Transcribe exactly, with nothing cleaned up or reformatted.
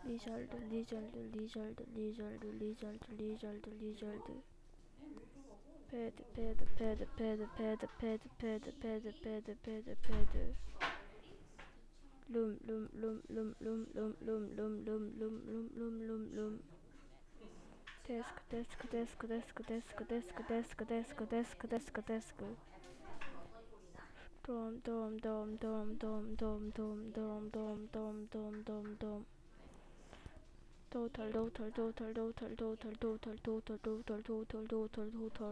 리절드 리절드 리절드 리절드 리절드 리절드 리절드 패드 패드 패드 패드 패드 패드 패드 패드 패드 패드 패드 룸 룸 룸 룸 룸 룸 룸 룸 룸 룸 룸 룸 룸 룸 데스크 데스크 데스크 데스크 데스크 데스크 데스크 데스크 데스크 데스크 데스크 돔 돔 돔 돔 돔 돔 돔 돔 돔 돔 돔 돔 돔 total total total total total total total total total total total